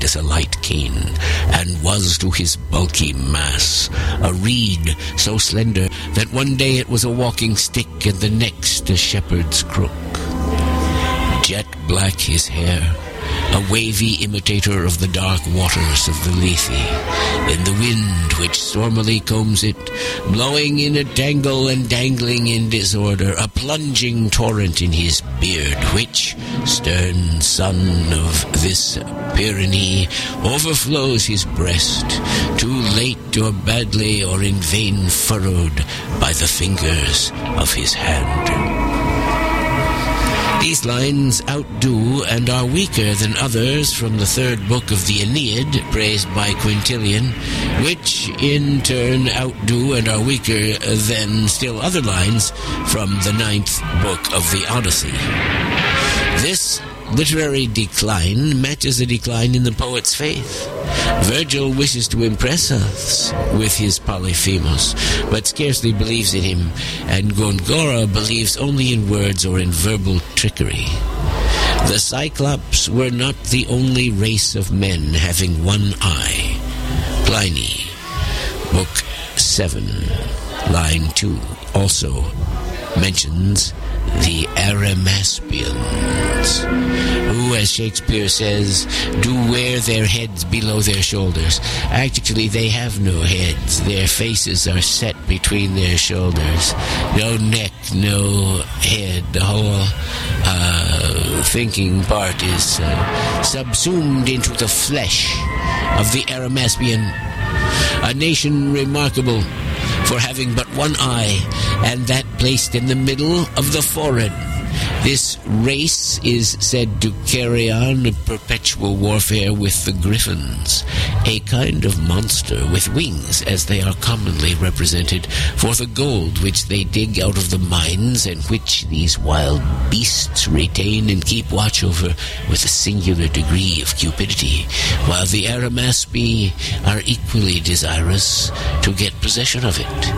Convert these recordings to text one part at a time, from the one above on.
as a light cane, and was to his bulky mass a reed so slender that one day it was a walking stick and the next a shepherd's crook. Jet black his hair, a wavy imitator of the dark waters of the Lethe, in the wind which stormily combs it, blowing in a tangle and dangling in disorder, a plunging torrent in his beard, which, stern son of this Pyrenee, overflows his breast, too late or badly or in vain furrowed by the fingers of his hand. These lines outdo and are weaker than others from the third book of the Aeneid, praised by Quintilian, which in turn outdo and are weaker than still other lines from the ninth book of the Odyssey. This literary decline matches a decline in the poet's faith. Virgil wishes to impress us with his Polyphemus, but scarcely believes in him, and Gongora believes only in words or in verbal trickery. The Cyclops were not the only race of men having one eye. Pliny, Book 7, line 2, also mentions the Arimaspians, who, as Shakespeare says, do wear their heads below their shoulders. Actually, they have no heads. Their faces are set between their shoulders. No neck, no head. The whole thinking part is subsumed into the flesh of the Arimaspian, a nation remarkable for having but one eye, and that placed in the middle of the forehead. This race is said to carry on a perpetual warfare with the Griffins, a kind of monster with wings, as they are commonly represented, for the gold which they dig out of the mines, and which these wild beasts retain and keep watch over with a singular degree of cupidity, while the Arimaspi are equally desirous to get possession of it.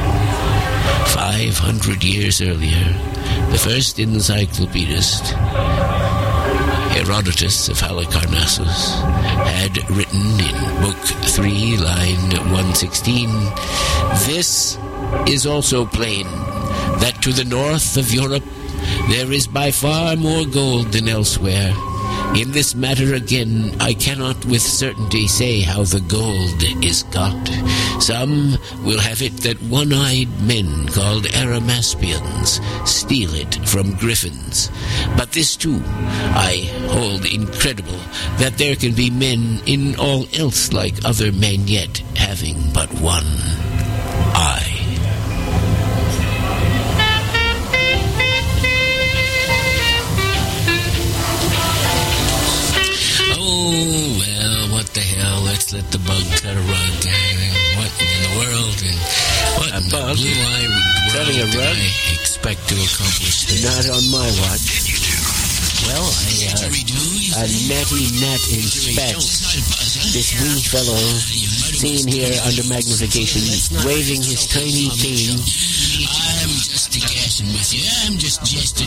500 years earlier, the first encyclopedist, Herodotus of Halicarnassus, had written in Book 3, line 116, "This is also plain, that to the north of Europe there is by far more gold than elsewhere. In this matter again, I cannot with certainty say how the gold is got. Some will have it that one-eyed men called Arimaspians steal it from Griffins. But this too I hold incredible, that there can be men in all else like other men, yet having but one eye." Let's let the bug cut a rug. What in the world? And what in the blue-eyed world did I expect to accomplish this? Not on my watch. Well, a natty gnat in spats. This wee fellow, seen here under magnification, waving his tiny cane. I'm just a-gassing with you. I'm just jesting.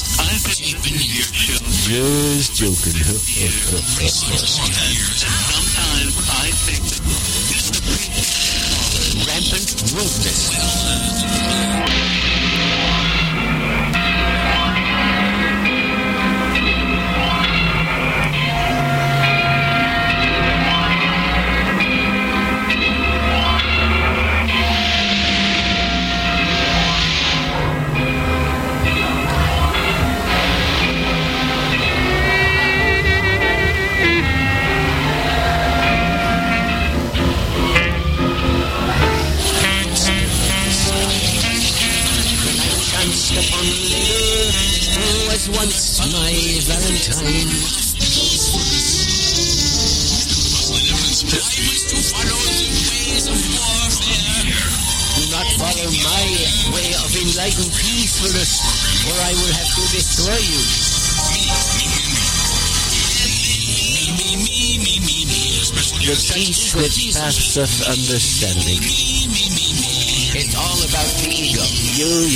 Just joking. Sometimes I think rampant rudeness. Once my Valentine. Do not follow my way of enlightened peacefulness, or I will have to destroy you. The peace that passeth understanding. It's all about the ego.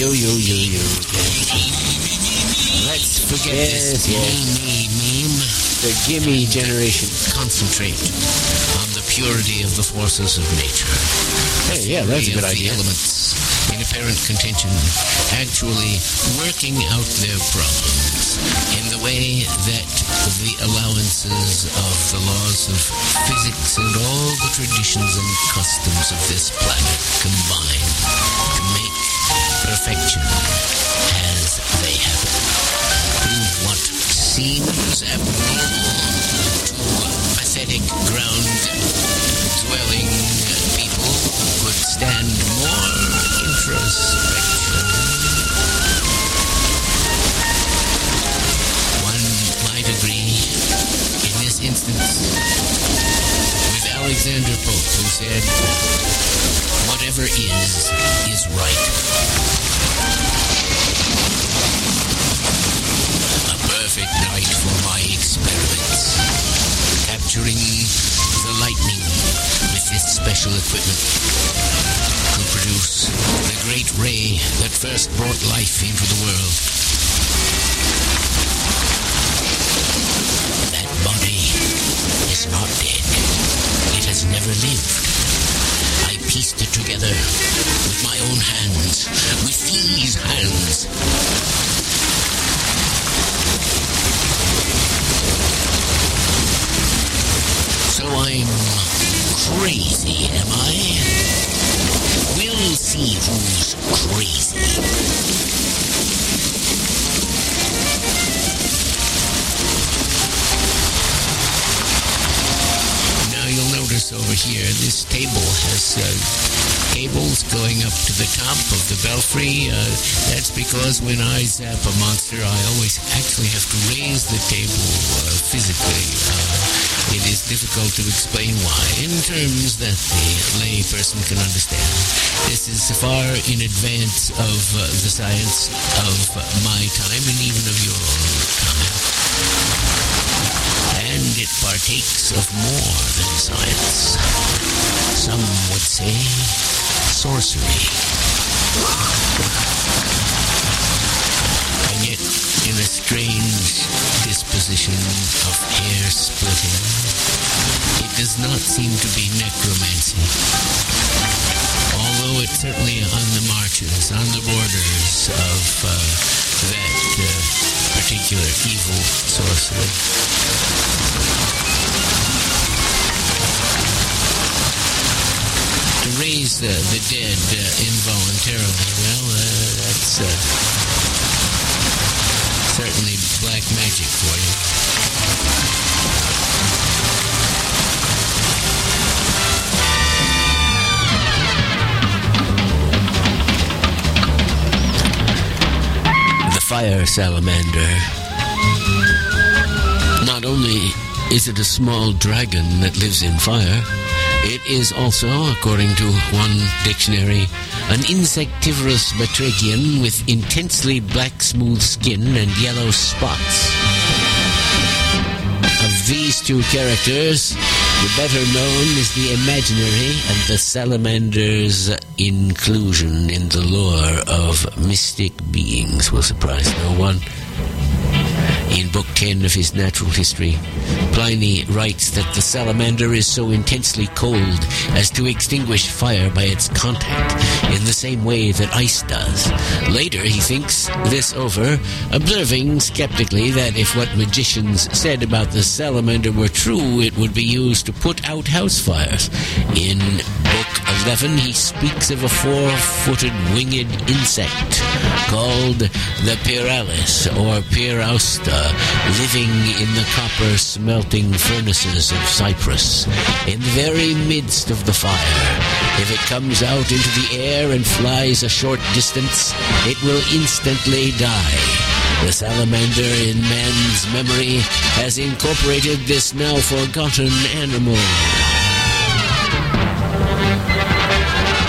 You. Let's forget this meme. the gimme generation concentrate on the purity of the forces of nature. Hey, yeah, that's a good idea. The elements in apparent contention actually working out their problems in the way that the allowances of the laws of physics and all the traditions and customs of this planet combine to make perfection as they happen. What seems abnormal to pathetic ground-dwelling people could stand more introspection. One might agree, in this instance, with Alexander Pope, who said, "Whatever is right." A perfect night for my experiments, capturing the lightning with this special equipment to produce the great ray that first brought life into the world. That body is not dead. It has never lived. I pieced it together with my own hands, with these hands. So I'm crazy, am I? We'll see who's crazy. Now you'll notice over here, this table has cables going up to the top of the belfry. That's because when I zap a monster, I always actually have to raise the table physically. It is difficult to explain why, in terms that the lay person can understand. This is far in advance of the science of my time and even of your time. And it partakes of more than science. Some would say sorcery. And yet, in a strange disposition of hair splitting, it does not seem to be necromancy. Although it's certainly on the marches, on the borders of that particular evil sorcery. To raise the dead involuntarily, well, that's certainly black magic for you. The fire salamander. Not only is it a small dragon that lives in fire, it is also, according to one dictionary, an insectivorous batrachian with intensely black smooth skin and yellow spots. Of these two characters, the better known is the imaginary and the salamander's inclusion in the lore of mystic beings will surprise no one. In Book 10 of his Natural History, Pliny writes that the salamander is so intensely cold as to extinguish fire by its contact, in the same way that ice does. Later, he thinks this over, observing skeptically that if what magicians said about the salamander were true, it would be used to put out house fires. In Book 11, he speaks of a four-footed winged insect called the Pyralis, or Pyrausta, living in the copper-smelting furnaces of Cyprus, in the very midst of the fire. If it comes out into the air and flies a short distance, it will instantly die. The salamander, in man's memory, has incorporated this now forgotten animal.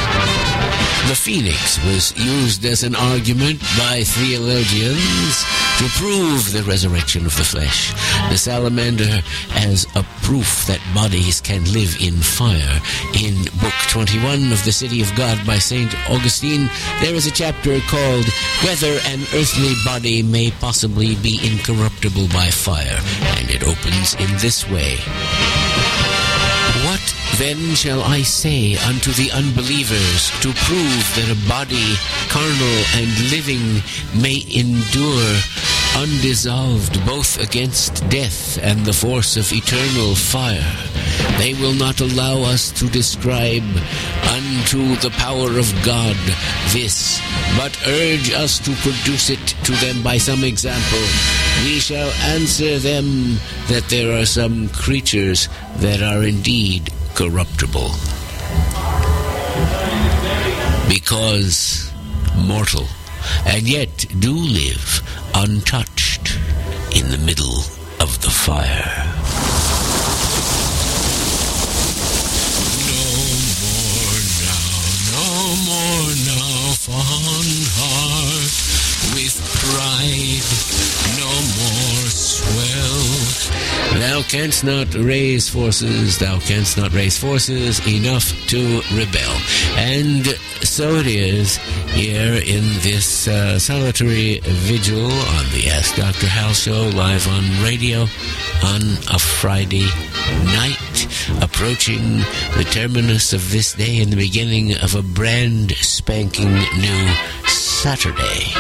The phoenix was used as an argument by theologians to prove the resurrection of the flesh. The salamander as a proof that bodies can live in fire. In Book 21 of The City of God by St. Augustine, there is a chapter called Whether an Earthly Body May Possibly Be Incorruptible by Fire, and it opens in this way. What then shall I say unto the unbelievers to prove that a body, carnal and living, may endure undissolved both against death and the force of eternal fire? They will not allow us to describe unto the power of God this, but urge us to produce it to them by some example. We shall answer them that there are some creatures that are indeed corruptible, because mortal, and yet do live untouched in the middle of the fire. No more now, fond heart, with pride, no more swell. Thou canst not raise forces enough to rebel. And so it is here in this solitary vigil on the Ask Dr. Hal show, live on radio on a Friday night, approaching the terminus of this day and the beginning of a brand spanking new Saturday.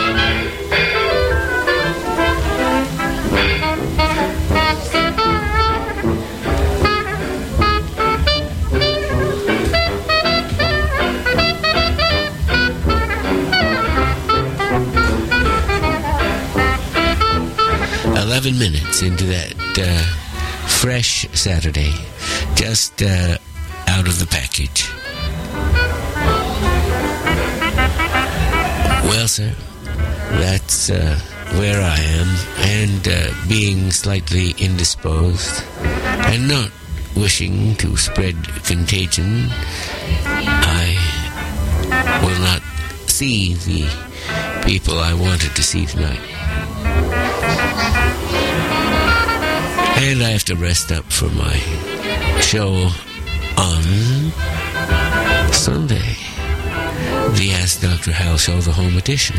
11 minutes into that fresh Saturday, just out of the package. Well, sir, that's where I am, and being slightly indisposed and not wishing to spread contagion, I will not see the people I wanted to see tonight. And I have to rest up for my show on Sunday. The Ask Dr. Hal show, the home edition,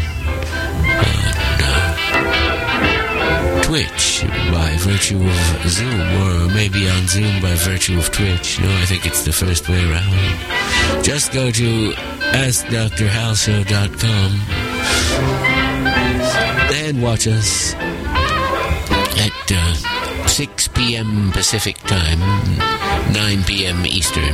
on Twitch by virtue of Zoom, or maybe on Zoom by virtue of Twitch. No, I think it's the first way around. Just go to AskDrHalShow.com and watch us at 6 p.m. Pacific Time, 9 p.m. Eastern.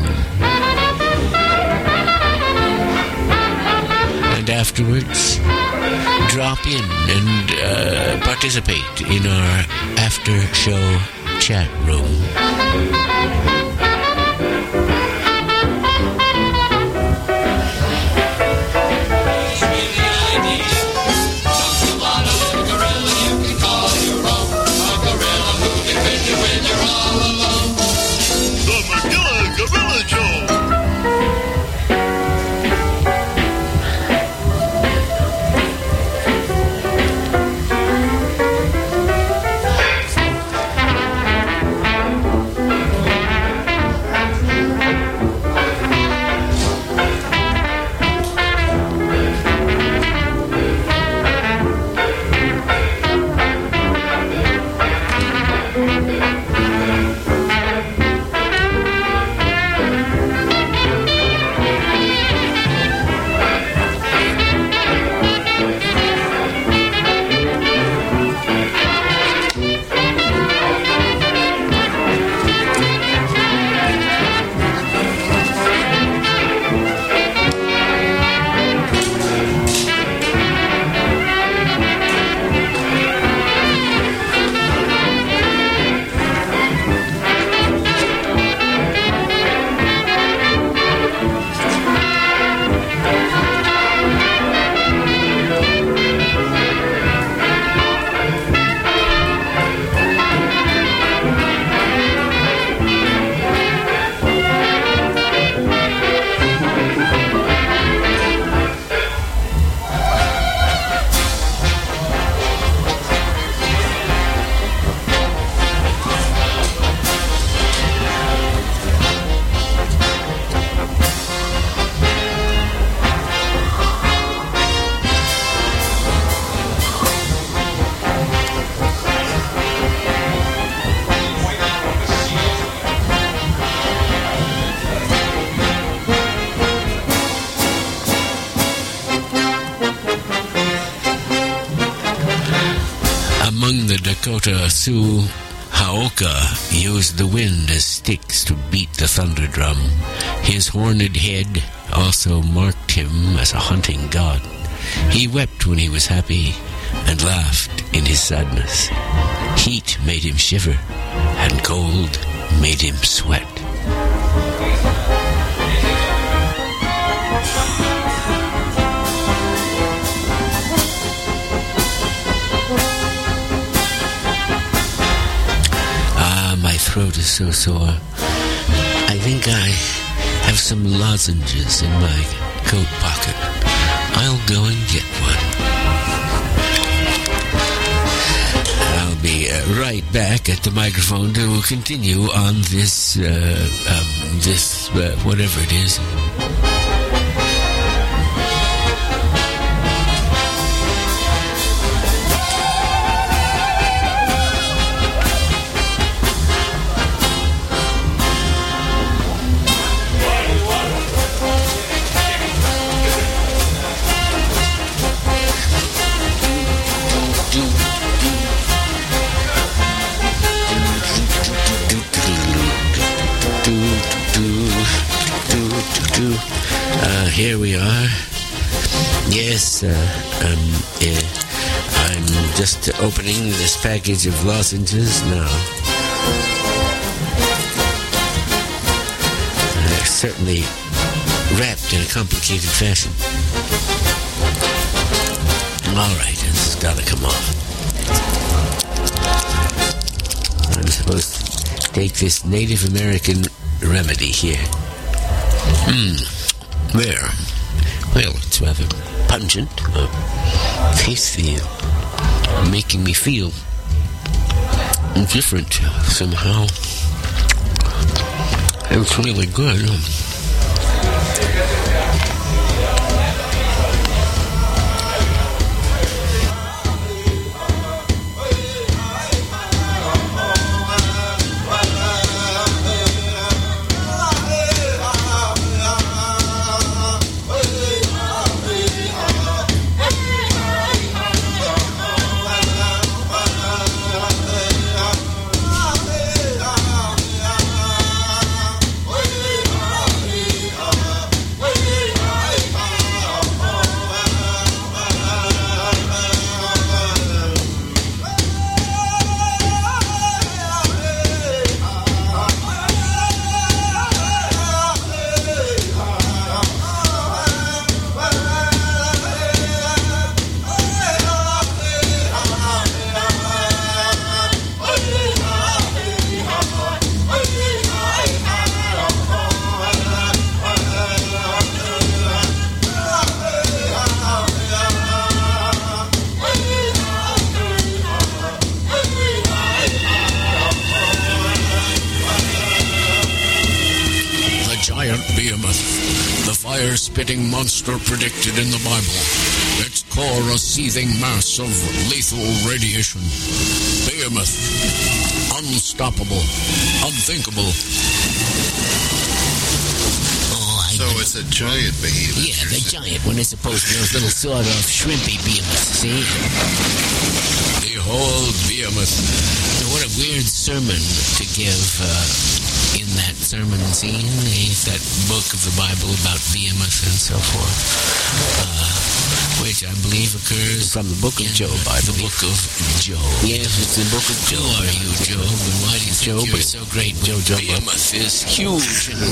And afterwards, drop in and participate in our after-show chat room. Haoka used the wind as sticks to beat the thunder drum. His horned head also marked him as a hunting god. He wept when he was happy and laughed in his sadness. Heat made him shiver, and cold made him sweat. My throat is so sore. I think I have some lozenges in my coat pocket. I'll go and get one. I'll be right back at the microphone to continue on this, whatever it is. Here we are. Yes, I'm just opening this package of lozenges now. They're certainly wrapped in a complicated fashion. All right, it's got to come off. I'm supposed to take this Native American remedy here. There. Well, it's rather pungent, tasty, making me feel different somehow. It's really good. Spitting monster predicted in the Bible. Its core a seething mass of lethal radiation. Behemoth. Unstoppable. Unthinkable. So it's a giant behemoth. Yeah, the giant one is supposed to be those little sort of shrimpy behemoths, see? Behold Behemoth. What a weird sermon to give in that sermon scene, that book of the Bible about Behemoth and so forth, which I believe occurs from the book of Job, I the believe. book of Job. Yes, it's the book of Job. Who are you, Job? And why do you think you're so great? Job. Behemoth is huge and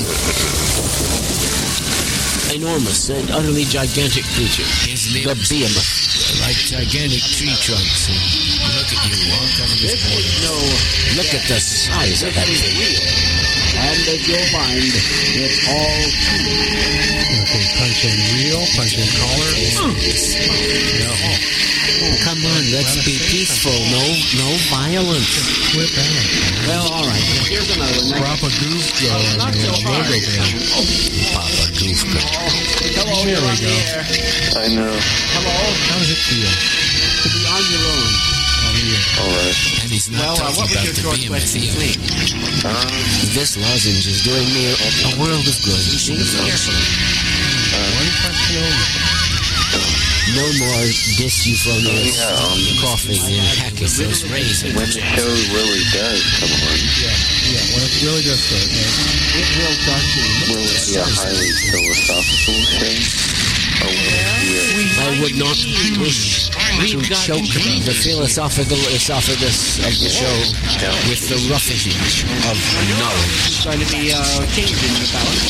enormous and utterly gigantic creature. His name The Behemoth. Like gigantic tree trunks. And look at you, all kind of this Look at the size of that thing. And as you'll find, it's all Okay, punch in wheel, punch in collar. No. Come on, let's be peaceful. No violence. Whip out. well, all right. Here's another one. Papa Goof go on Not the so hard. logo band. Papa Goof. Hello, There we you're on go. the air. I know. Hello, How does it feel? to be on your own. All right. And he's not Well, talking what was about your the short Behemoth question, either. please? This lozenge is doing me a world of good. One question only. No more dyseuphonious coughing and hacking those raisins. When the show really does come on, When it really does start, It will start to. will it be a highly philosophical show? Or will it be I would not wish to choke the philosophical esophagus of the show with the roughage of knowledge. It's going to be changing the balance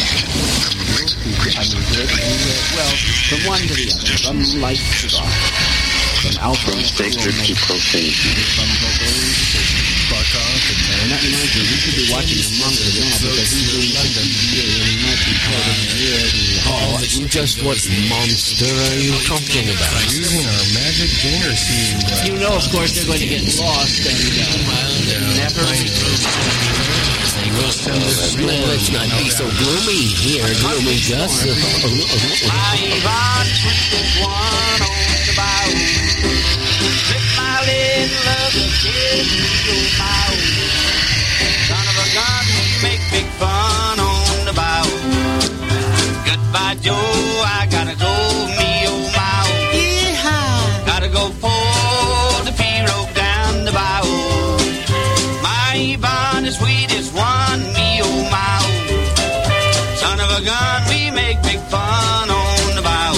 from one to the other, from light to dark, from alpha from sacred to profane? And that reminds me, we should be watching the monk now because he's doing something here and he might be floating near the... Just what monster are you talking about? using our magic gainer seed. You know, of course, they're going to get lost and never... Well, let's not be so gloomy here, gloomy Gus. Yvonne, sweetest one on the bow. Flip my little love to kiss me, my son of a gun, we make big fun on the bow. Goodbye, Joe, I gotta go, me, oh, my, oh. Yeehaw. Gotta go pull the pirogue down the bow. My Yvonne, the sweetest one, me, oh, my, oh. Son of a gun, we make big fun on the bow.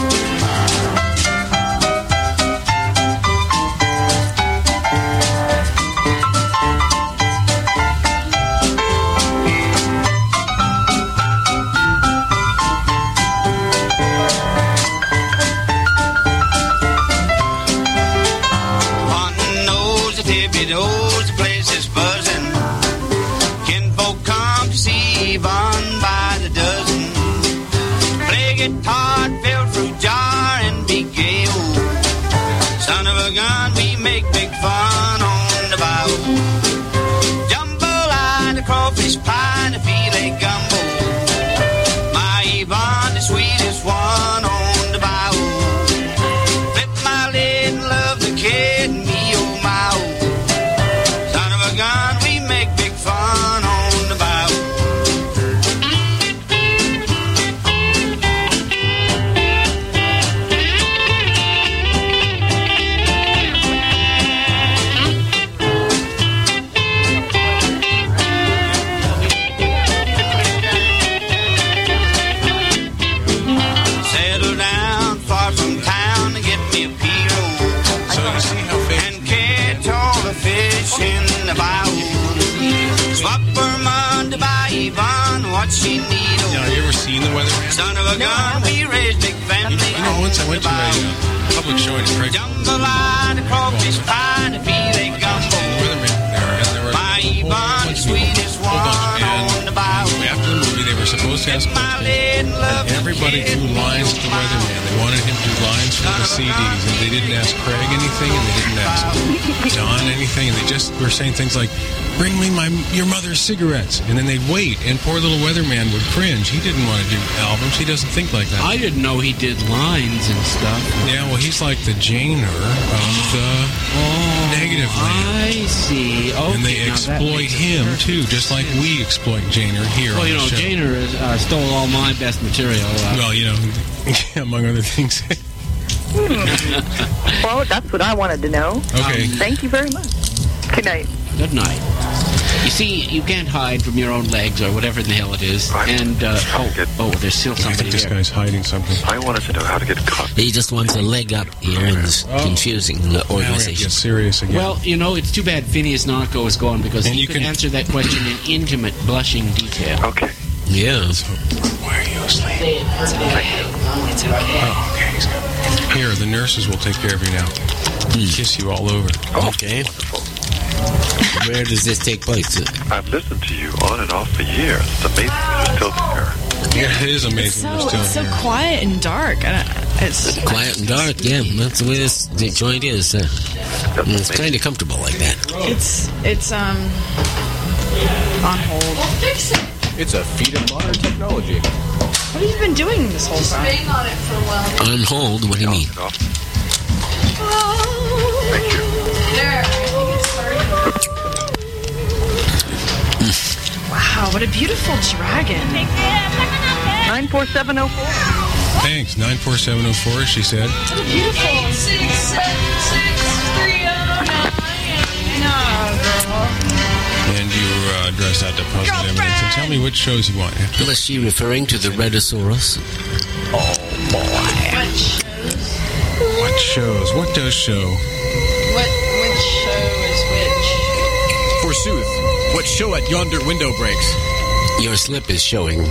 One knows the tippy knows the place is buzzing. Kinfolk come to see Yvonne by the dozen. Play guitar, fill fruit jar, and be gay. Son of a gun, we make big fun on the bow. Jambalaya, the crawfish pie, and the filet gumbo. My Yvonne, the sweetest one on the bow. Flip my lid and love the kid, and me, oh, my, oh. Son of a gun, we make big fun on the bow. Settle down far from town to get me a pirogue. So you see how fake. And catch all the fish in the bayou. Swap her money to buy Yvonne what she need. Now, you ever seen the weatherman? Son of a gun, we raised big family. You know, once I went to a public showing in Craig, Jambalaya, the crawfish pie, and the filet gumbo. the weatherman there, and there were My Yvonne, the sweetest one on the bayou. after the movie, they were supposed to have some My lid and love and everybody drew lines to the weatherman. They wanted him to do lines for the CDs, and they didn't ask Craig anything, and they didn't ask Don anything, and they just were saying things like, "Bring me your mother's cigarettes," and then they'd wait, and poor little weatherman would cringe. He didn't want to do albums. He doesn't think like that. I didn't know he did lines and stuff. Yeah, well, he's like the Janer of the negative land. I see. Okay, And they now that exploit makes him, sense. too, just like we exploit Janer here Well, on you the know, show. Janer stole all my best material. Well, you know, among other things. Well, that's what I wanted to know. Okay. Thank you very much. Good night. Good night. You see, you can't hide from your own legs or whatever the hell it is. And, there's still I somebody think this there. guy's hiding something. I wanted to know how to get coffee. He just wants a leg up here in this confusing Now we have to organization. get serious again. Well, you know, it's too bad Phineas Narco is gone because And he you could can- answer that question in intimate, blushing detail. Okay. Yeah. Why are you asleep? Oh, okay. He's good. Here, the nurses will take care of you now. Kiss you all over. Okay. Where does this take place? I've listened to you on and off for years. It's amazing you're still there. Yeah, it is amazing. We're still It's so here. quiet and dark. It's Quiet and dark, yeah. That's the way this joint is. It's kind of comfortable like that. it's on hold. It's a feat of modern technology. What have you been doing this whole time? On hold? What do you mean? Thank you. Wow, what a beautiful dragon. 94704. Thanks. 94704, she said. Beautiful. 6763099. No, girl. And you address that to Puzzle Eminence. And tell me which shows you want. Was she referring to the Redosaurus? What shows? What shows? What does show? Which show is which? Forsooth, what show at yonder window breaks? Your slip is showing.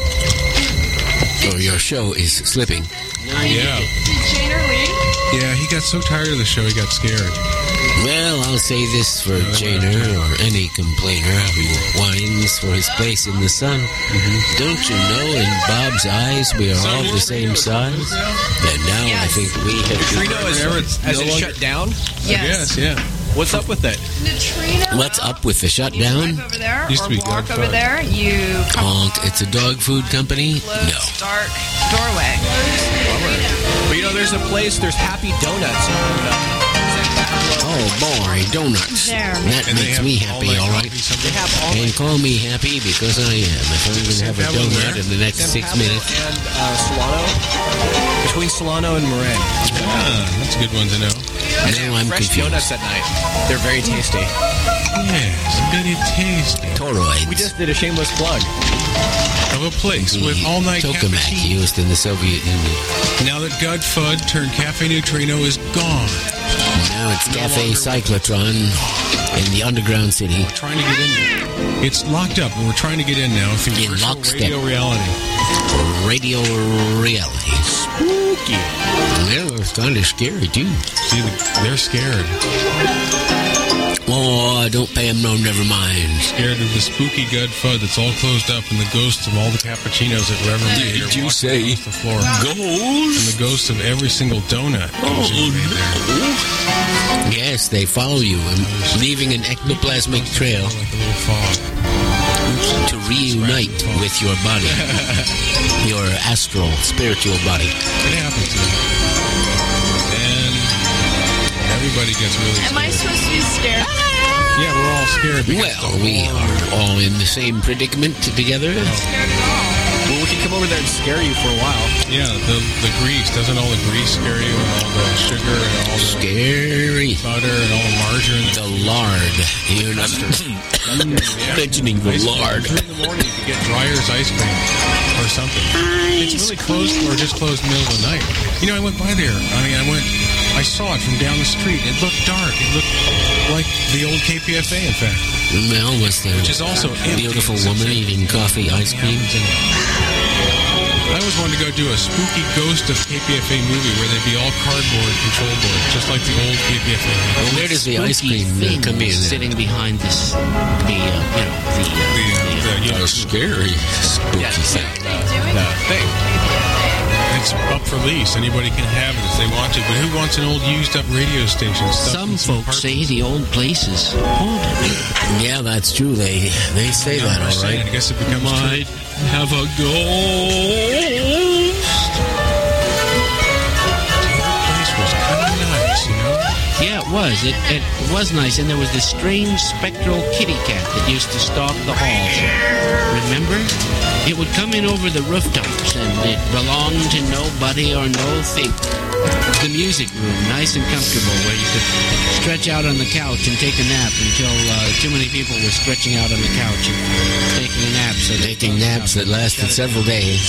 Or your show is slipping. Yeah. Did Janer leave? Yeah, he got so tired of the show, he got scared. Well, I'll say this for Janer or any complainer who whines for his place in the sun. Don't you know, in Bob's eyes, we are all the same size? And now I think we have... Has it shut down? Yes. Yes, yeah. What's up with that? Neutrino. What's up with the shutdown? Over there, Used to be or walk Dog over Fud. there. You come Honk, it's a dog food company? close, No. dark doorway. But you know, there's a place, there's Happy Donuts. Oh, boy, donuts. There. That And they makes have me happy, all right. They have all And call me happy because I am. If I'm going to have a Pablo donut where? in the next 6 minutes. And Solano. Between Solano and Marin. Ah, that's a good one to know. Now I'm Fresh confused. donuts at night. They're very tasty. Yes, very tasty. Toroids. We just did a shameless plug. Of a place with The all-night tokamak cappuccino. used in the Soviet Union. Now that God Fud turned Cafe Neutrino is gone. Now it's Cafe Cyclotron in the underground city. We're trying to get in there. It's locked up, and we're trying to get in now through In virtual lockstep. radio reality. Radio reality. Spooky. Well, it's kind of scary, too. See, they're scared. Oh, don't pay them no, never mind. Scared of the spooky God Fud that's all closed up, and the ghosts of all the cappuccinos that Reverend made are you walking say across the floor. And the ghosts of every single donut goes in there. Yes, they follow you, leaving an ectoplasmic trail Like a little fog. to reunite with your body. Your astral, spiritual body. It happens to me. And everybody gets really Am I scared. supposed to be scared? Yeah, we're all scared. because Well, we are all in the same predicament together. Scared at all. Well, we can come over there and scare you for a while. Yeah, the grease. Doesn't all the grease scare you? And all the sugar and all the Scary. butter and all the margarine? The lard. You're not mentioning the Ice cream. lard. 3 in the morning, you could get Dreyer's ice cream or something. It's really closed or just closed middle of the night. You know, I went by there. I saw it from down the street. It looked dark. It looked like the old KPFA, in fact. Mel was the Which is also empty. beautiful woman eating coffee ice cream. I always wanted to go do a spooky Ghost of KPFA movie where they'd be all cardboard control board, just like the old KPFA. Well, where does the ice cream come in? Sitting behind this, the Scary. Spooky thing. Thing. It's up for lease. Anybody can have it if they want to. But who wants an old used up radio station? stuffed Some in folks parts- say the old place is haunted. Yeah, that's true. They say Yeah, that, I'm all saying, right. I guess it becomes Might have a ghost. The place was kind of nice, you know? Yeah, it was. It was nice, and there was this strange spectral kitty cat that used to stalk the halls. Remember? It would come in over the rooftops, and it belonged to nobody or nothing. The music room, nice and comfortable, where you could stretch out on the couch and take a nap until too many people were stretching out on the couch and taking a nap. So they Taking naps that lasted several days.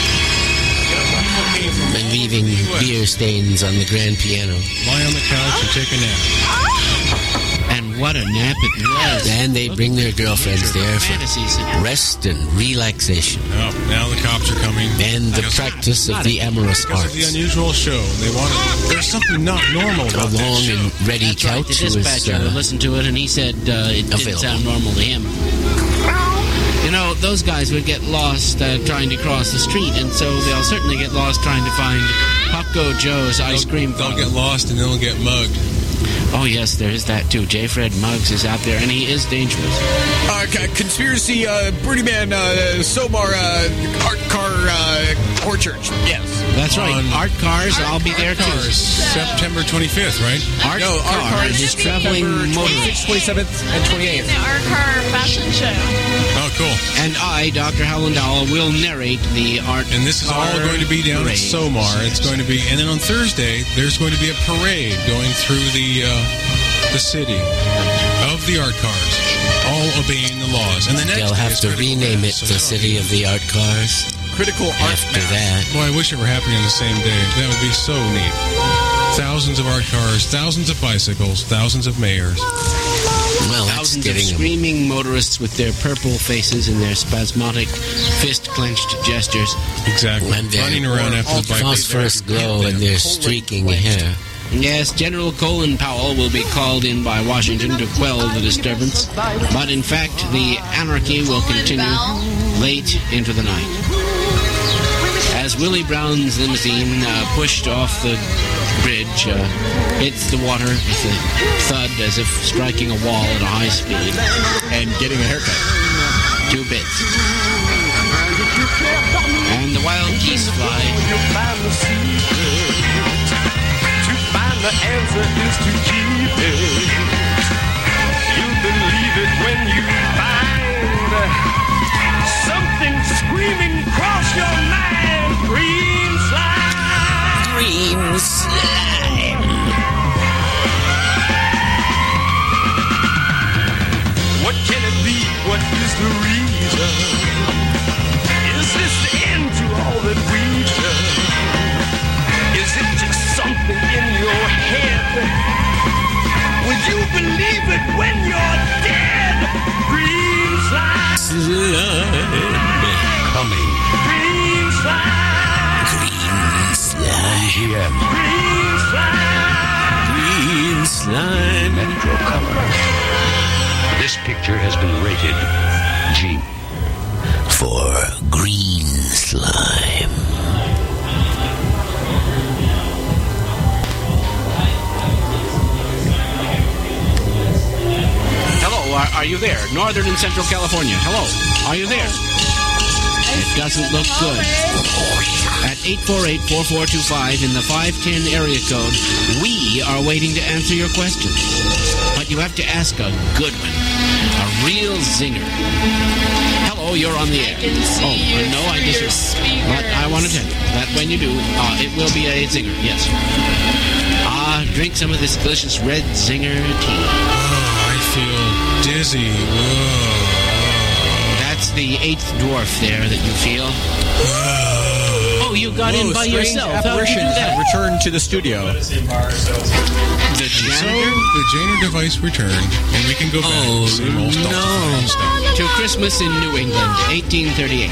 And leaving beer stains on the grand piano. Lie on the couch and take a nap. And what a nap it was. And they bring their girlfriends there for Fantasies. rest and relaxation. Oh, now the cops are coming. And the practice of the amorous Because of arts. the unusual show. They wanted. There's something not normal A about that long show. and ready That's right. couch The was dispatcher listened to it, and he said it didn't available. sound normal to him. You know, those guys would get lost trying to cross the street, and so they'll certainly get lost trying to find Popco Joe's ice cream They'll phone. get lost and they'll get mugged. Oh, yes, there is that, too. J. Fred Muggs is out there, and he is dangerous. Conspiracy, Birdie Man, Somar, Art Car, Orchard. Yes. That's right. Art Cars, I'll be there, too. Cars, September 25th, right? Art Cars is traveling motorist. 27th and 28th. The Art Car Fashion Show. Oh, cool. And I, Dr. Howland Dowell, will narrate the Art And this is all going to be down at Somar. It's going to be, and then on Thursday, there's going to be a parade going through the city of the art cars, all obeying the laws. And the next They'll have to rename it the City of the Art Cars. Critical Art After that. Boy, I wish it were happening on the same day. That would be so neat. Thousands of art cars, thousands of bicycles, thousands of mayors. Well, that's Thousands of getting screaming motorists with their purple faces and their spasmodic, fist-clenched gestures. Exactly. and their Running around after the bike. phosphorus glow and their streaking hair. Yes, General Colin Powell will be called in by Washington to quell the disturbance. But in fact, the anarchy will continue late into the night. As Willie Brown's limousine pushed off the bridge, hits the water with a thud as if striking a wall at a high speed. and getting a haircut. 2 bits. And the wild geese fly. The answer is to keep it. You'll believe it when you find something screaming across your mind. Green slime. Green slime. What can it be? What is the reason? Is this the end to all that we've done? Is it just something in your head? Will you believe it when you're dead? Green slime. Coming. Green slime. Green slime. Green slime. Green slime. Metro Color. This picture has been rated G. For green slime. Hello, are you there? Northern and Central California. Hello, are you there? It doesn't look good. At 848-4425 in the 510 area code, we are waiting to answer your questions. But you have to ask a good one. A real zinger. Hello, you're on the air. No, I disagree. But I want to tell you that when you do, it will be a zinger, yes. Drink some of this delicious red zinger tea. I feel dizzy. That's the 8th dwarf there that you feel. Oh, you got in by yourself. How did you do that? Returned to the studio. The So the Janer device returned, and we can go back to the same old stuff. To Christmas in New England, 1838.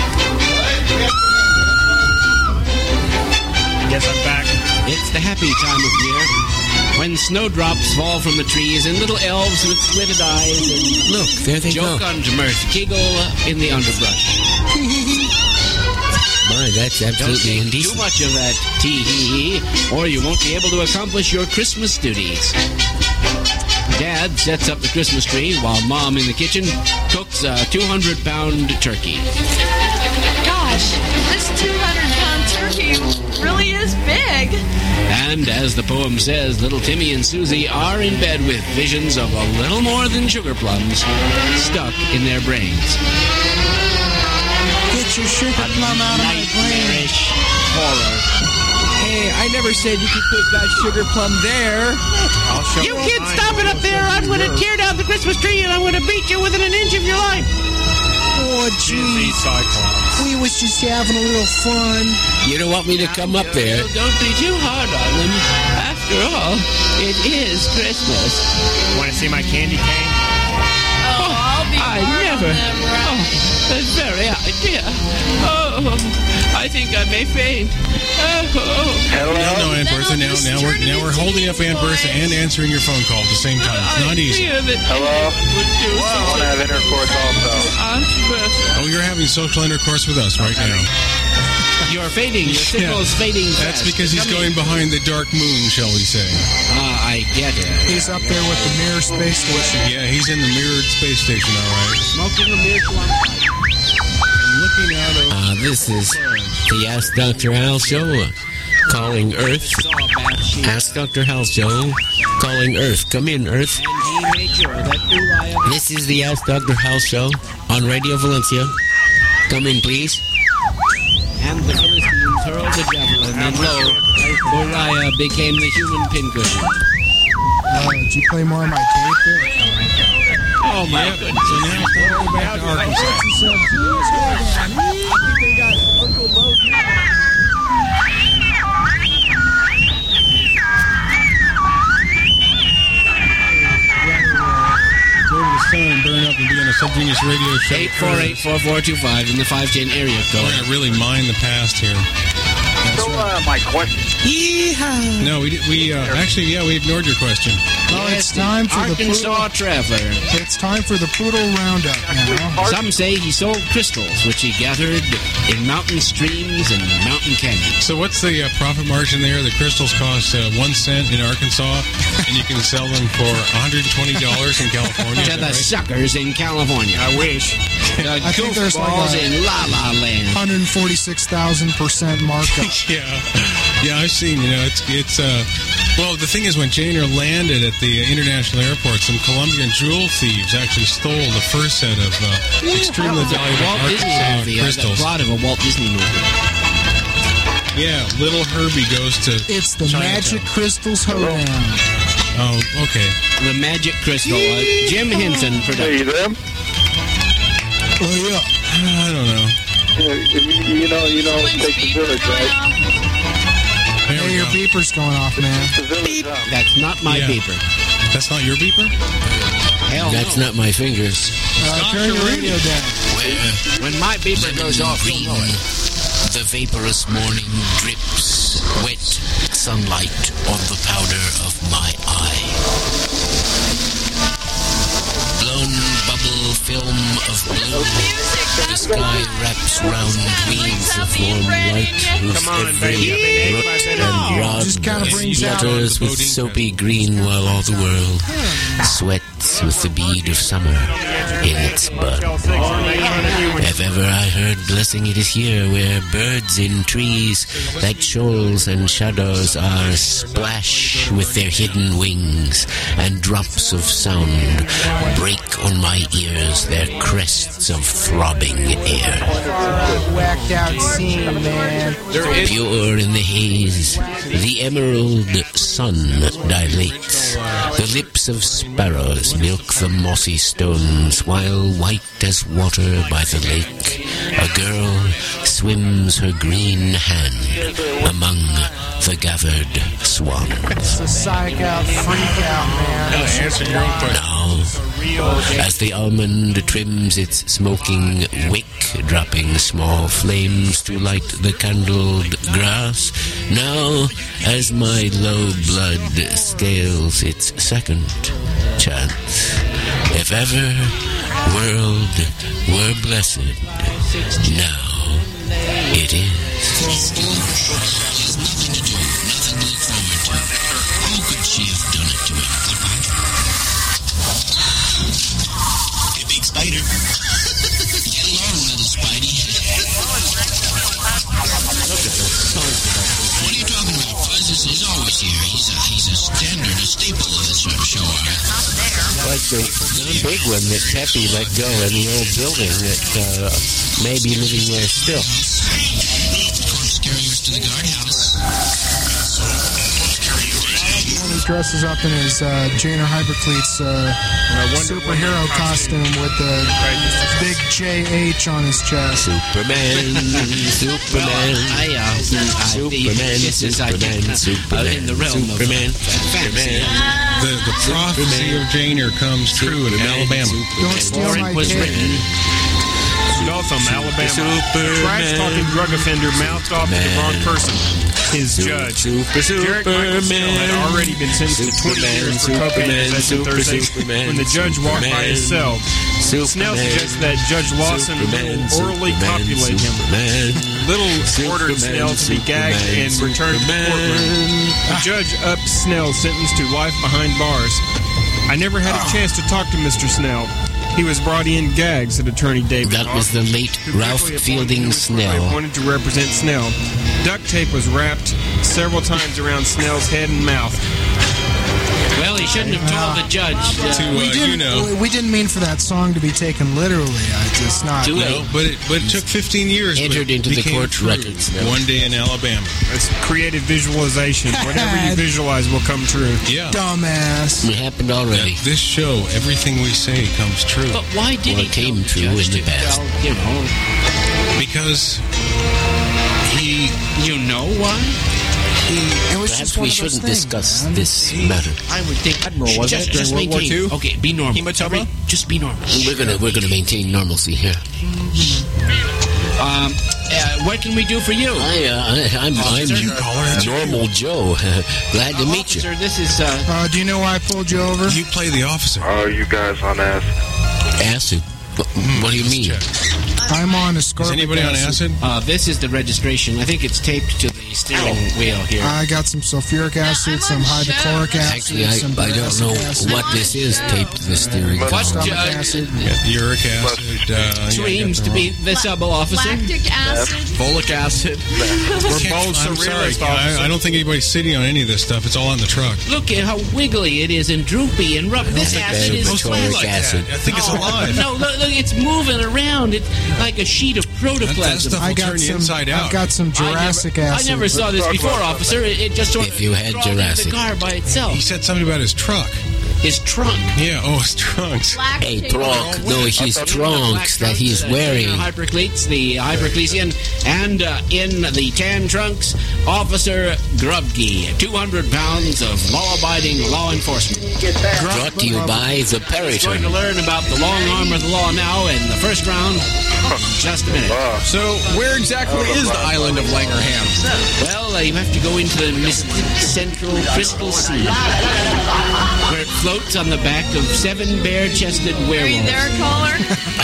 Yes, I'm back. It's the happy time of year when snowdrops fall from the trees and little elves with slitted eyes and Look, there they go. joke on mirth giggle in the underbrush. My, that's Don't absolutely take indecent. too much of that tee-hee-hee, or you won't be able to accomplish your Christmas duties. Dad sets up the Christmas tree while Mom in the kitchen cooks a 200-pound turkey. Gosh, this 200-pound turkey really is big. And as the poem says, little Timmy and Susie are in bed with visions of a little more than sugar plums stuck in their brains. Get your sugar plum out of my brain. Nightmarish horror. Hey, I never said you could put that sugar plum there. I'll show You can't stop it up there. I'm going to tear down the Christmas tree and I'm going to beat you within an inch of your life. Oh, gee. We was just having a little fun. You don't want me to come up there. Don't be too hard on them. After all, it is Christmas. Want to see my candy cane? I never. Oh, that very idea. Oh, I think I may faint. No, Aunt Bertha. Now we're holding up Aunt Bertha and answering your phone call at the same time. It's not easy. Hello? I want to have intercourse also. Aunt Bertha. Oh, you're having social intercourse with us right now. You're fading. Your signal's fading That's fast. because he's Come going in. behind the dark moon, shall we say. I get it. He's up there with the Mirror Space Station. Yeah, he's in the mirrored space station, all right. Smoking a marijuana pipe. And looking out of... This is the Ask Dr. Hal show, calling Earth. Ask Dr. Hal show, calling Earth. Come in, Earth. And he made sure that Uriah... This is the Ask Dr. Hal show on Radio Valencia. Come in, please. And the Philistines hurled the javelin, and lo, Uriah became the human pincushion. Did you play more of my tape there? Oh, my goodness. So now it's all back to Arkansas. Go to the sun, burn up, and be on a Subgenius radio show. 848-4425 in the 510 area code. We're going to really mine the past here. So, my question. Yeehaw! No, we actually, we ignored your question. Well, it's time for the Arkansas poodle. Trevor. It's time for the poodle roundup now. Some say he sold crystals, which he gathered in mountain streams and mountain canyons. So what's the profit margin there? The crystals cost 1 cent in Arkansas, and you can sell them for $120 in California. To the suckers in California. I wish. The I think there's like goofballs a in La La Land. 146,000% markup. Yeah, I've seen. It's well, the thing is, when Janer landed at the international airport, some Colombian jewel thieves actually stole the first set of extremely valuable Walt Disney Arkansas movie, the crystals. plot of a Walt Disney movie. Yeah, little Herbie goes to It's the Chinatown. Magic Crystals Hoedown. Oh, okay. The Magic Crystal. Jim Henson Hey, production. you there? Oh, yeah. I don't know. You know, it takes a village, right? There Hey, we your go. beeper's going off, man. It's a village, That's not my Yeah. beeper. That's not your beeper? Hell That's no. not my fingers. Turn your radio down. When my beeper goes off, green, you'll know it. the vaporous morning drips wet sunlight on the powder of my eye. Blown bubble film of blue. The sky wraps round weeds of warm light, whose every root and rod Just kinda brings out flutters the with boating soapy green, while all the world sweats with the bead of summer in its bud. If ever I heard blessing, it is here, where birds in trees, like shoals and shadows, are splash with their hidden wings, and drops of sound break on my ears, their crests of throbbing air. Whacked out scene, man. Pure in the haze, the emerald sun dilates. The lips of sparrows milk the mossy stones, while white as water by the lake, a girl swims her green hand among the gathered swans. It's a psych out, freak out, man. Answer your own question. Now, as the almond trims its smoking wick, dropping small flames to light the candled grass, now, as my low blood scales its second chance, if ever world were blessed, now it is. Nothing to do, nothing to look forward to. How could she have done it to him, Clippard? Hey, big spider. Get along, little Spidey. What are you talking about? Fuzz is always here. He's a standard, a staple of this show. Like the big one that Peppy let go in the old building that may be living there still. Corpse carriers to the guardhouse. He dresses up in his Janer Hypercleats superhero costume with the big JH on his chest. Superman. Superman. In the realm of fantasy. The prophecy of Janer comes true in Alabama. Don't steal my was cake. written. It all Dothan, Alabama. Trash-talking drug offender mouthed off to the wrong person. His judge. Derek Michael Snell had already been sentenced to 20 years for cocaine possession Thursday when the judge walked by his cell. Snell suggested that Judge Lawson orally copulate him. Little ordered Snell to be gagged and returned to the courtroom. The judge upped Snell's sentence to life behind bars. I never had a chance to talk to Mr. Snell. He was brought in gagged, said Attorney David. That was the late Ralph Fielding Snell. Appointed to represent Snell. Duct tape was wrapped several times around Snell's head and mouth. Well, he shouldn't have told the judge. We didn't mean for that song to be taken literally. It's not. No, but it took 15 years. Entered into the court records. One day in Alabama. It's creative visualization. Whatever you visualize will come true. Yeah. Dumbass. It happened already. Yeah, this show, everything we say comes true. But why did it came true in the past? Because he... You know why? Perhaps we shouldn't discuss this matter. I would think Admiral, was it just during World War maintain. II? Okay, be normal. Hematoma? Just be normal. We're gonna maintain normalcy here. What can we do for you? I'm Normal Joe. Glad to meet you. Officer, this is. Do you know why I pulled you over? You play the officer. Are you guys on acid? Acid? What do you mean? I'm on ascorbic Is anybody on acid? This is the registration. I think it's taped to the steering wheel here. I got some sulfuric acid, some hydrochloric acid. Actually, I don't know what this is taped to the steering wheel. Acid. Uric acid. Seems to be the sub-officer. Lactic acid. Folic acid. We're both surrealist. I don't think anybody's sitting on any of this stuff. It's all on the truck. Look at how wiggly it is and droopy and rough. This acid is Sulfuric acid. I think it's alive. No, look, it's moving around. It's like a sheet of protoplasm. I got some inside out. I've got some Jurassic acid. I never saw this before, officer. It just sort of if you had crawled into Jurassic. the car by itself. He said something about his truck. His trunk. Yeah, his trunks. Hey, trunk. No, his trunks that he's wearing. Hypercleats, the Hyperclesian, and in the tan trunks, Officer Grubke. 200 pounds of law-abiding law enforcement. Brought to you by the We're going to Periton. learn about the long arm of the law now in the first round. Just a minute. So, where exactly is the island of Langerham? Well, you have to go into the mystic central crystal sea, where it floats on the back of 7 bare-chested Are you werewolves. there, caller?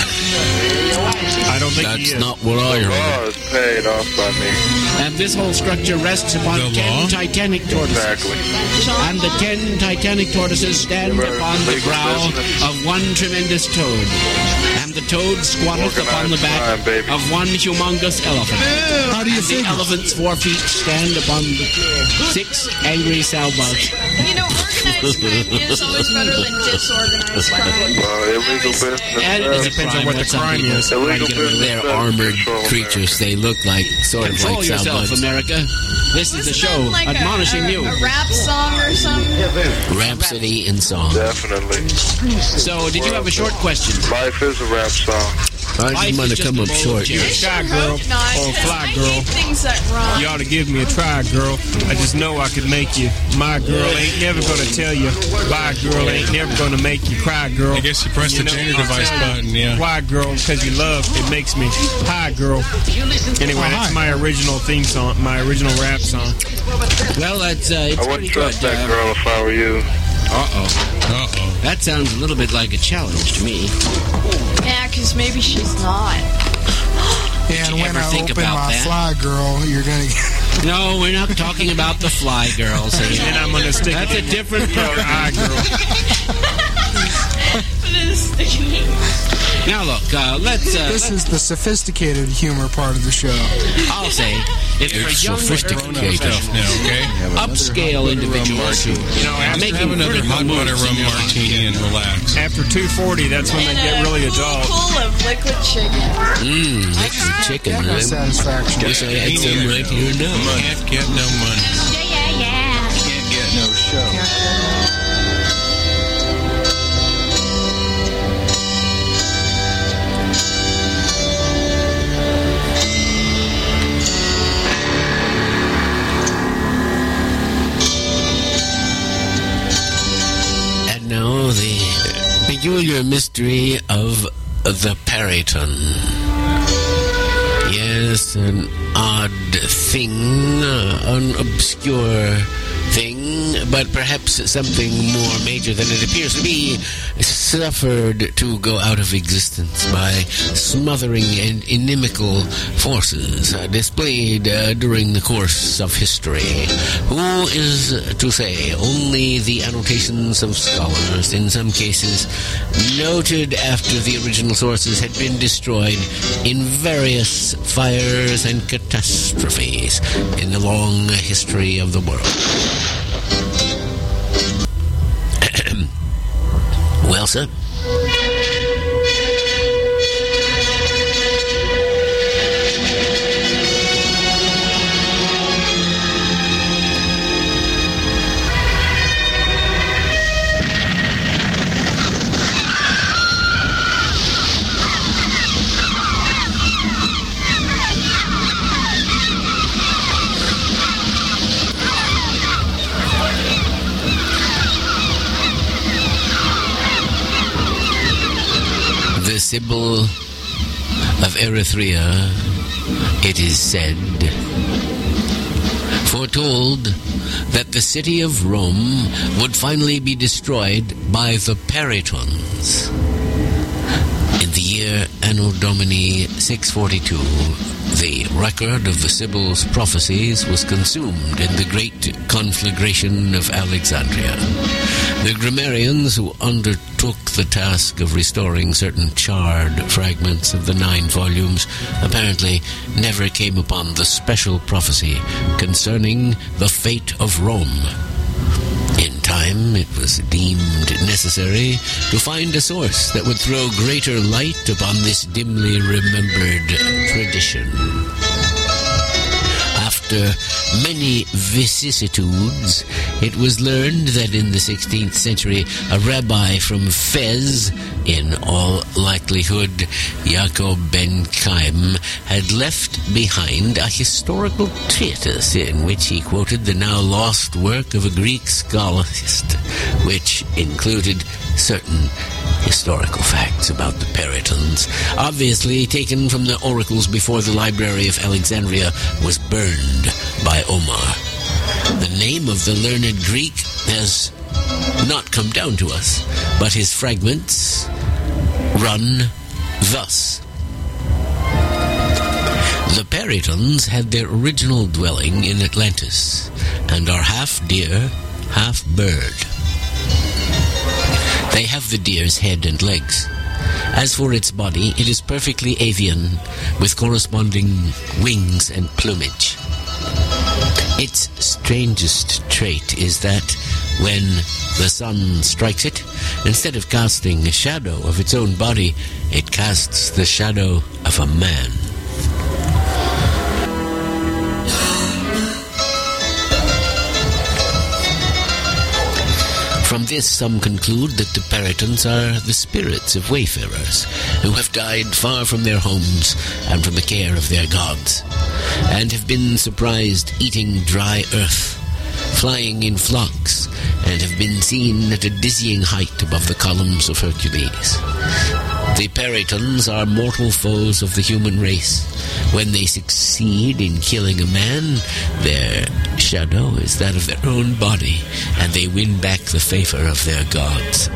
I don't think he That's is. not what I heard. Law is paid off by me. And this whole structure rests upon The 10 law? Titanic tortoises. Exactly. And the 10 Titanic tortoises stand upon the brow of one tremendous toad. And the toad squatteth upon the back Organized crime, baby. of one humongous elephant. How do you And the figure? elephant's 4 feet stand upon the 6 angry salbuts. You know, organized crime is always better than disorganized crime. Illegal business. And it depends on what the crime is. Illegal business. They're armored creatures. They look like sort of Control like yourself, soundbuds. America. This is the show Like admonishing you. a rap song or something? Rhapsody in song. Definitely. So, did you have a short question? Life is a rap song. I'm going to come up short. Sky girl or fly girl. Things that rhyme. You ought to give me a try, girl. I just know I could make you. My girl ain't never gonna tell you. Bye, girl ain't never gonna make you cry, girl. I guess you press the gender device button, yeah. Why, girl? Because you love, it makes me. Hi, girl. Anyway, that's my original theme song, my original rap song. Well, it's I pretty wouldn't good. trust that girl if I were you. Uh-oh. That sounds a little bit like a challenge to me. Yeah, because maybe she's not. And you when ever I think open about my that? fly girl, you're going to get... No, we're not talking about the fly girls. And I'm gonna stick That's a different your program. eye, girl. Now look, let's. This is the sophisticated humor part of the show. I'll say, if you're It's young sophisticated. Now, okay? upscale individuals who after making Have another critical hot butter moves in rum their life. martini and relax. After 2:40, that's when they get really adult. Full of liquid chicken. Liquid chicken. No I satisfaction. wish I had some right here now. Can't get no money. Can't get no show. And now the peculiar mystery of the Periton. Yes, an odd thing, an obscure thing, but perhaps something more major than it appears to be, suffered to go out of existence by smothering and inimical forces displayed during the course of history. Who is to say? Only the annotations of scholars, in some cases noted after the original sources had been destroyed in various fires and catastrophes in the long history of the world. Well, sir? Sibyl of Erythrea, it is said, foretold that the city of Rome would finally be destroyed by the Perytons. In the year Anno Domini 642, the record of the Sibyl's prophecies was consumed in the great conflagration of Alexandria. The grammarians who undertook the task of restoring certain charred fragments of the 9 volumes apparently never came upon the special prophecy concerning the fate of Rome. In time, it was deemed necessary to find a source that would throw greater light upon this dimly remembered tradition. After many vicissitudes, it was learned that in the 16th century, a rabbi from Fez, in all likelihood Yaakov ben Chaim, had left behind a historical treatise in which he quoted the now lost work of a Greek scholarist, which included certain historical facts about the Perytons, obviously taken from the oracles before the Library of Alexandria was burned by Omar. The name of the learned Greek has not come down to us, but his fragments run thus. The Perytons had their original dwelling in Atlantis, and are half deer, half bird. They have the deer's head and legs. As for its body, it is perfectly avian, with corresponding wings and plumage. Its strangest trait is that when the sun strikes it, instead of casting a shadow of its own body, it casts the shadow of a man. From this, some conclude that the Perytons are the spirits of wayfarers who have died far from their homes and from the care of their gods, and have been surprised eating dry earth, flying in flocks, and have been seen at a dizzying height above the columns of Hercules. The Perytons are mortal foes of the human race. When they succeed in killing a man, their shadow is that of their own body, and they win back the favor of their gods.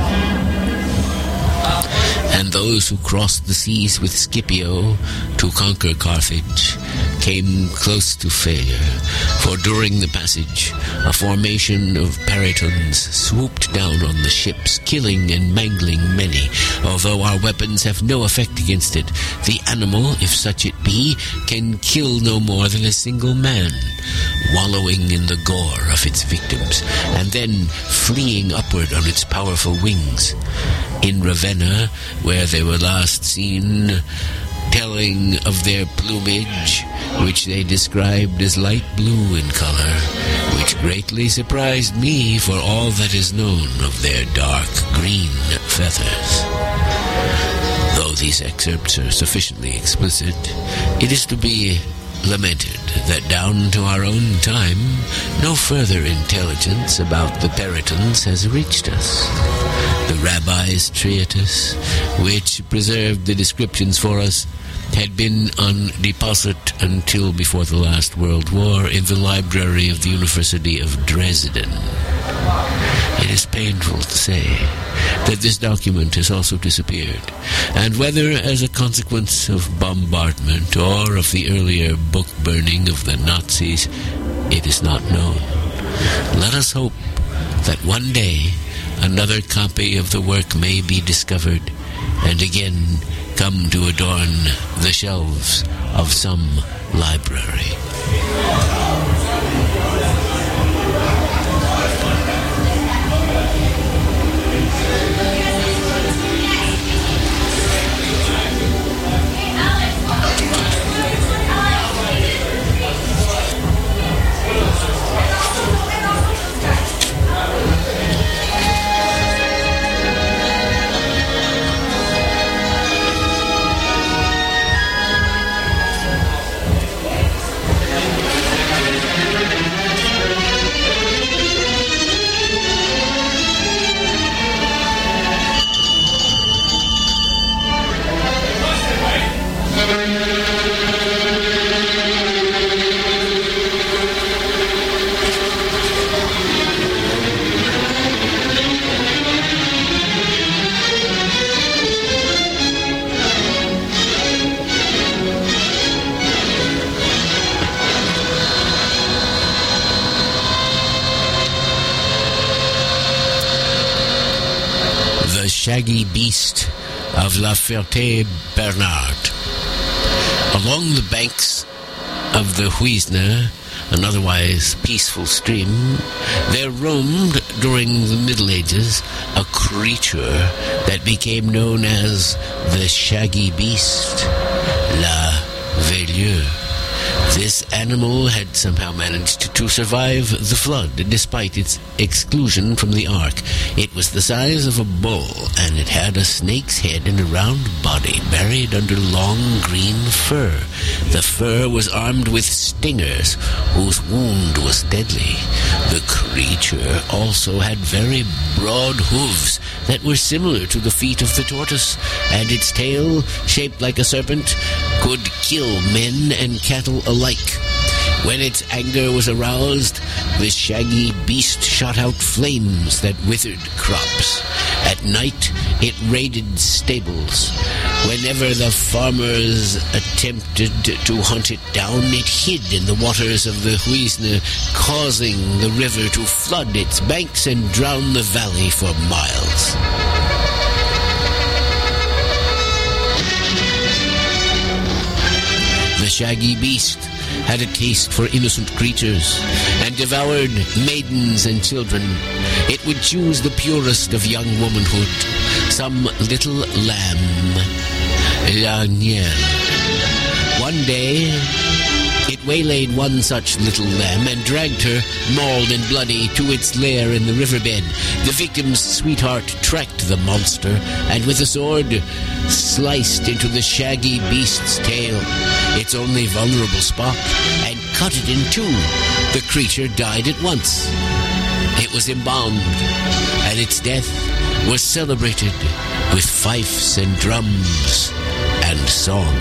And those who crossed the seas with Scipio to conquer Carthage came close to failure, for during the passage, a formation of Perytons swooped down on the ships, killing and mangling many. Although our weapons have no effect against it, the animal, if such it be, can kill no more than a single man, wallowing in the gore of its victims, and then fleeing upward on its powerful wings. In Ravenna, where they were last seen, telling of their plumage, which they described as light blue in color, which greatly surprised me for all that is known of their dark green feathers. Though these excerpts are sufficiently explicit, it is to be lamented that down to our own time, no further intelligence about the Perytons has reached us. The rabbi's treatise, which preserved the descriptions for us, had been on deposit until before the last World War in the library of the University of Dresden. It is painful to say that this document has also disappeared, and whether as a consequence of bombardment or of the earlier book burning of the Nazis, it is not known. Let us hope that one day another copy of the work may be discovered and again come to adorn the shelves of some library. Shaggy Beast of La Ferté-Bernard. Along the banks of the Huisne, an otherwise peaceful stream, there roamed during the Middle Ages a creature that became known as the Shaggy Beast, La Veilleux. This animal had somehow managed to survive the flood despite its exclusion from the Ark. It was the size of a bull, and it had a snake's head and a round body buried under long green fur. The fur was armed with stingers, whose wound was deadly. The creature also had very broad hooves that were similar to the feet of the tortoise, and its tail, shaped like a serpent, could kill men and cattle alike. When its anger was aroused, the Shaggy Beast shot out flames that withered crops. At night, it raided stables. Whenever the farmers attempted to hunt it down, it hid in the waters of the Huisne, causing the river to flood its banks and drown the valley for miles. The Shaggy Beast had a taste for innocent creatures and devoured maidens and children. It would choose the purest of young womanhood, some little lamb, L'Agnelle. One day, it waylaid one such little lamb and dragged her, mauled and bloody, to its lair in the riverbed. The victim's sweetheart tracked the monster and with a sword sliced into the Shaggy Beast's tail, its only vulnerable spot, and cut it in two. The creature died at once. It was embalmed, and its death was celebrated with fifes and drums and song.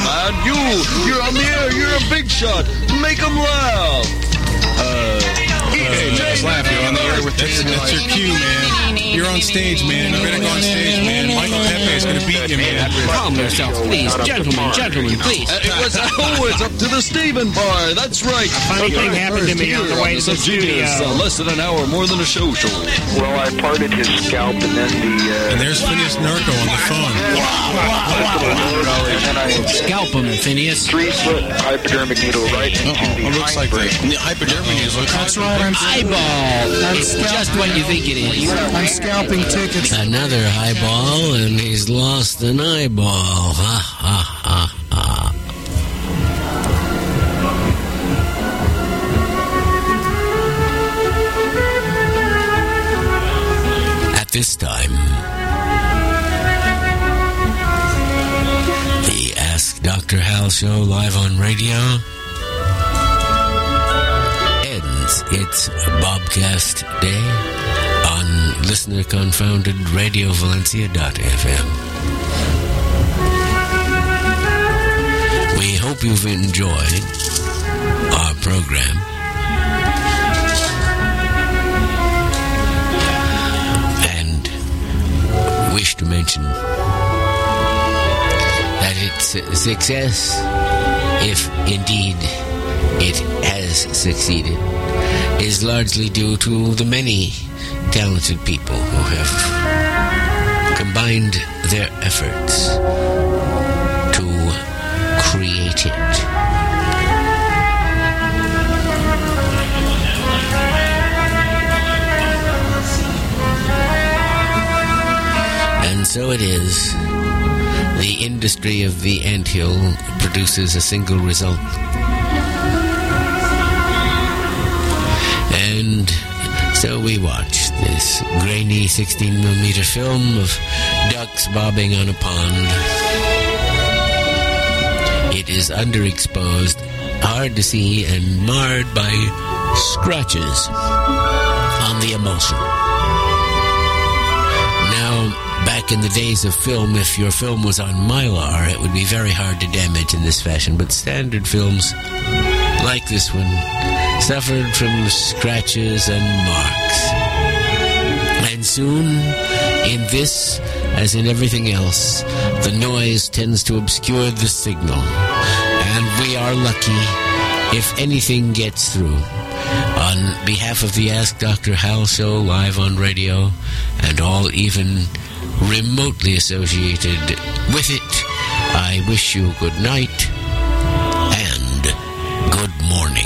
You're a big shot. Make them laugh. Just laugh. You're on the air with that's your cue, man. You're on stage, man. You better go on stage, man. Michael Pepe is going to beat you, man. Calm yourself, please. Gentlemen, please. It's up to the Stephen Bar. That's right. A funny thing happened to me on the way to the studio. Less than an hour more than a show. Well, I parted his scalp and then And there's Phineas Narco on the phone. and then I Scalp him, Phineas. 3-foot hypodermic needle right into the It looks like hindbrain. the hypodermic needle. That's right. Eyeball. It's just what you think it is. I'm scalping tickets. Another highball, and he's lost an eyeball. Ha, ha, ha, ha. At this time, the Ask Dr. Hal show live on radio ends its Bobcast day on listener-confounded RadioValencia.fm. We hope you've enjoyed our program. And wish to mention that its success, if indeed it has succeeded, is largely due to the many talented people who have combined their efforts to create it. And so it is. The industry of the anthill produces a single result. And so we watch this grainy 16mm film of ducks bobbing on a pond. It is underexposed, hard to see, and marred by scratches on the emulsion. Now, back in the days of film, if your film was on Mylar, it would be very hard to damage in this fashion, but standard films like this one suffered from scratches and marks. And soon, in this, as in everything else, the noise tends to obscure the signal. And we are lucky if anything gets through. On behalf of the Ask Dr. Hal show live on radio and all even remotely associated with it, I wish you good night and good morning.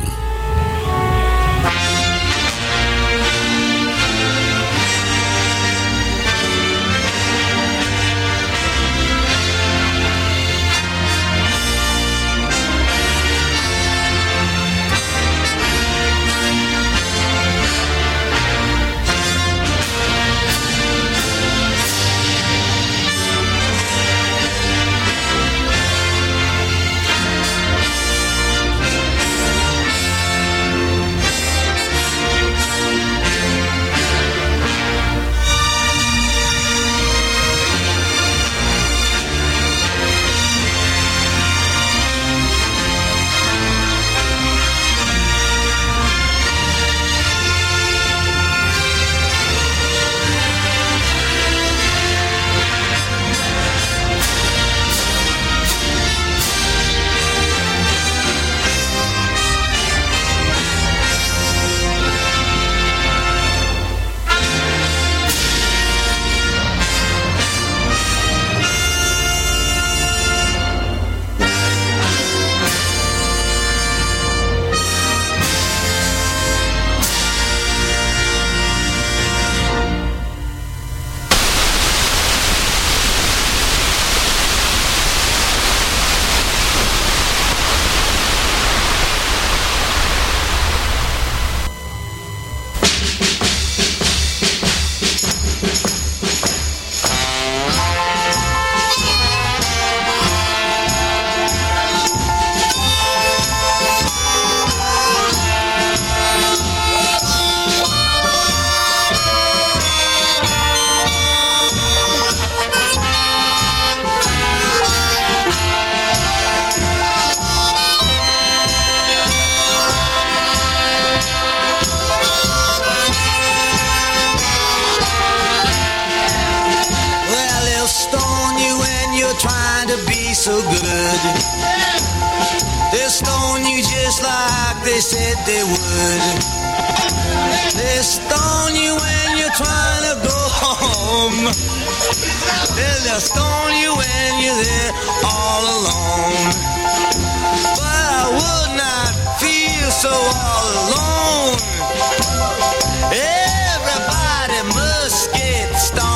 you're trying to be so good. They'll stone you just like they said they would. They'll stone you when you're trying to go home. They'll stone you when you're there all alone. But I would not feel so all alone. Everybody must get stoned.